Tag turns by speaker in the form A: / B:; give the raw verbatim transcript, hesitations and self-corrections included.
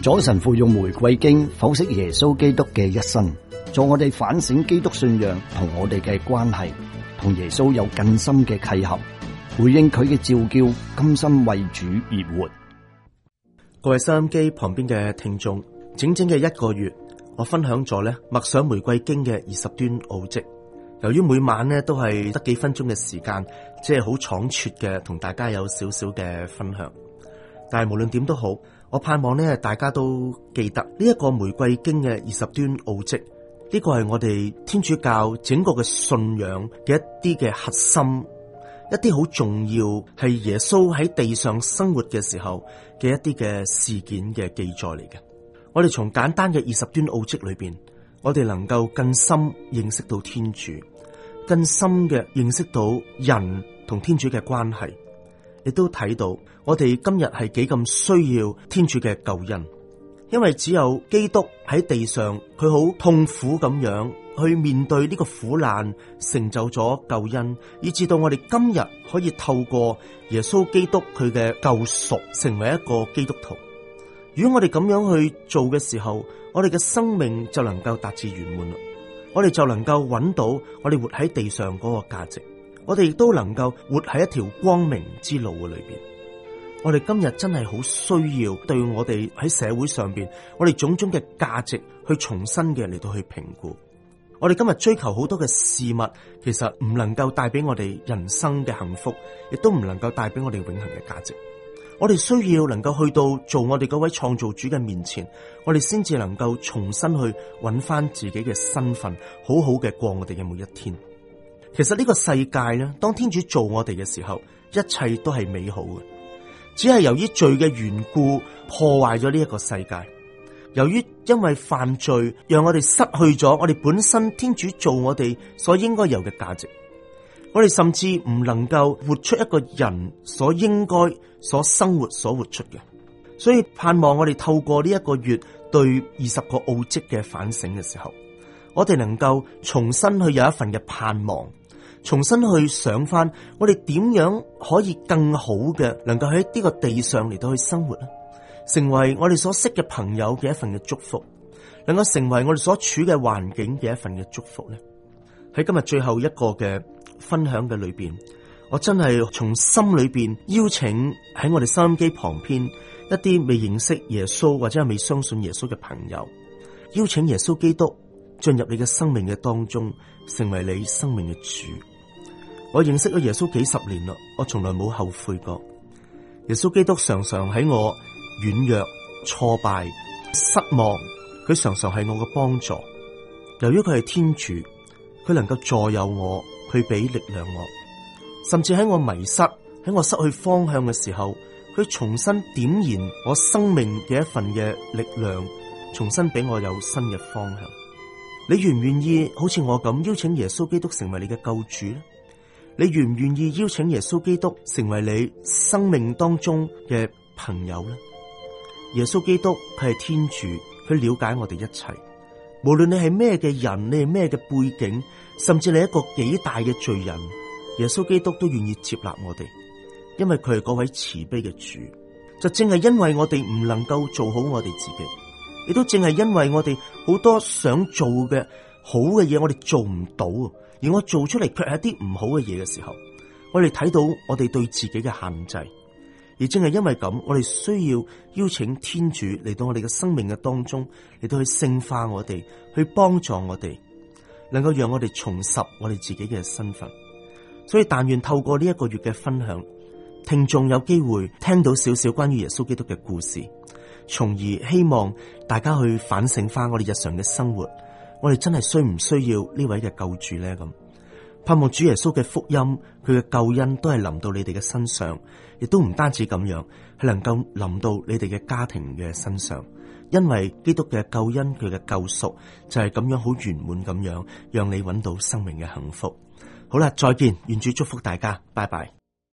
A: 左神父用玫瑰經剖析耶穌基督嘅一生，助我哋反省基督信仰同我哋嘅關係，同耶穌有更深嘅契合，回應佢嘅召叫，甘心為主而活。
B: 各位收音機旁邊嘅聽眾，整整嘅一個月，我分享咗咧默想玫瑰經嘅二十端奧蹟。由於每晚咧都係得幾分鐘嘅時間，即係好倉促嘅同大家有少少嘅分享。但係無論點都好，我盼望咧大家都記得呢一個玫瑰經嘅二十端奧蹟，呢個係我哋天主教整個嘅信仰嘅一啲嘅核心，一啲好重要係耶穌喺地上生活嘅時候嘅一啲嘅事件嘅記載嚟嘅。我哋從簡單嘅二十端奧蹟裏邊，我哋能夠更深認識到天主，更深嘅認識到人同天主嘅關係，亦都睇到我哋今日係幾咁需要天主嘅救恩。因為只有基督喺地上，佢好痛苦咁樣去面對呢個苦難，成就咗救恩，以至到我哋今日可以透過耶穌基督佢嘅救贖，成為一個基督徒。如果我哋咁樣去做嘅時候，我哋嘅生命就能夠達至圓滿啦。我哋就能夠揾到我哋活喺地上嗰個價值，我哋亦都能夠活喺一條光明之路嘅裏邊。我哋今日真係好需要對我哋喺社會上邊，我哋種種嘅價值去重新嘅嚟到去評估。我哋今日追求好多嘅事物，其實唔能夠帶俾我哋人生嘅幸福，亦都唔能夠帶俾我哋永恆嘅價值。我哋需要能夠去到做我哋嗰位創造主嘅面前，我哋先至能夠重新去揾翻自己嘅身份，好好嘅過我哋嘅每一天。其實呢個世界咧，當天主做我哋嘅時候，一切都係美好嘅。只係由於罪嘅緣故，破壞咗呢一個世界。由於因為犯罪，讓我哋失去咗我哋本身天主做我哋所應該有嘅價值。我哋甚至唔能夠活出一個人所應該所生活所活出嘅。所以盼望我哋透過呢一個月對二十個奧蹟嘅反省嘅時候，我哋能夠重新去有一份嘅盼望，重新去想翻我哋點樣可以更好嘅能夠喺呢個地上嚟到去生活咧，成為我哋所識嘅朋友嘅一份嘅祝福，能夠成為我哋所處嘅環境嘅一份嘅祝福咧。喺今日最後一個嘅分享嘅裏邊，我真係從心裏邊邀請喺我哋收音機旁邊一啲未認識耶穌或者係未相信耶穌嘅朋友，邀請耶穌基督進入你嘅生命嘅當中，成為你生命嘅主。我認識咗耶穌幾十年啦，我從來冇後悔過。耶穌基督常常喺我軟弱、挫敗、失望，佢常常係我嘅幫助。由於佢係天主，佢能夠助佑我，佢俾力量我，甚至喺我迷失、喺我失去方向嘅時候，佢重新點燃我生命嘅一份嘅力量，重新俾我有新嘅方向。你願唔願意好似我咁邀請耶穌基督成為你嘅救主呢？你願唔願意邀請耶穌基督成為你生命當中嘅朋友呢？耶穌基督佢係天主，佢了解我哋一切。無論你係咩嘅人，你係咩嘅背景，甚至你係一個幾大嘅罪人，耶穌基督都願意接納我哋，因為佢係嗰位慈悲嘅主。就正係因為我哋唔能夠做好我哋自己，亦都正係因為我哋好多想做嘅好嘅嘢，我哋做唔到，而我做出嚟卻係一啲唔好嘅嘢嘅時候，我哋睇到我哋對自己嘅限制。而正係因為咁，我哋需要邀請天主嚟到我哋嘅生命嘅當中，嚟到去聖化我哋，去幫助我哋，能夠讓我哋重拾我哋自己嘅身份。所以但願透過呢一個月嘅分享，聽眾有機會聽到少少關於耶穌基督嘅故事，從而希望大家去反省翻我哋日常嘅生活，我哋真係需唔需要呢位嘅救主呢？咁盼望主耶穌嘅福音，佢嘅救恩都係臨到你哋嘅身上，亦都唔單止咁樣，係能夠臨到你哋嘅家庭嘅身上，因為基督嘅救恩，佢嘅救贖就係咁樣好圓滿咁樣，讓你揾到生命嘅幸福。好啦，再見，願主祝福大家，拜拜。